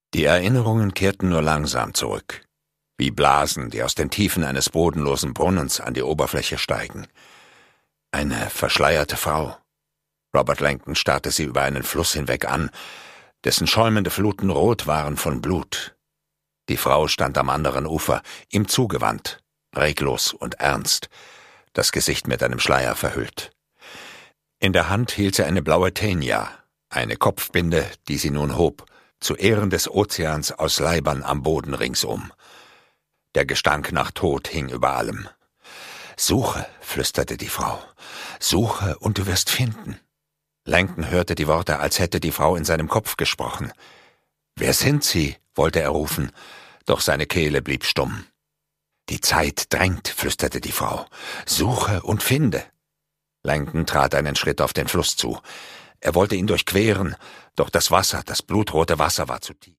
Die Erinnerungen kehrten nur langsam zurück, wie Blasen, die aus den Tiefen eines bodenlosen Brunnens an die Oberfläche steigen. Eine verschleierte Frau. Robert Langdon starrte sie über einen Fluss hinweg an, dessen schäumende Fluten rot waren von Blut. Die Frau stand am anderen Ufer, ihm zugewandt, reglos und ernst, das Gesicht mit einem Schleier verhüllt. In der Hand hielt sie eine blaue Tenja, eine Kopfbinde, die sie nun hob, zu Ehren des Ozeans aus Leibern am Boden ringsum. Der Gestank nach Tod hing über allem. »Suche«, flüsterte die Frau, »suche und du wirst finden.« Langdon hörte die Worte, als hätte die Frau in seinem Kopf gesprochen. »Wer sind Sie?« wollte er rufen, doch seine Kehle blieb stumm. »Die Zeit drängt«, flüsterte die Frau, »suche und finde.« Langdon trat einen Schritt auf den Fluss zu. Er wollte ihn durchqueren, doch das Wasser, das blutrote Wasser war zu tief.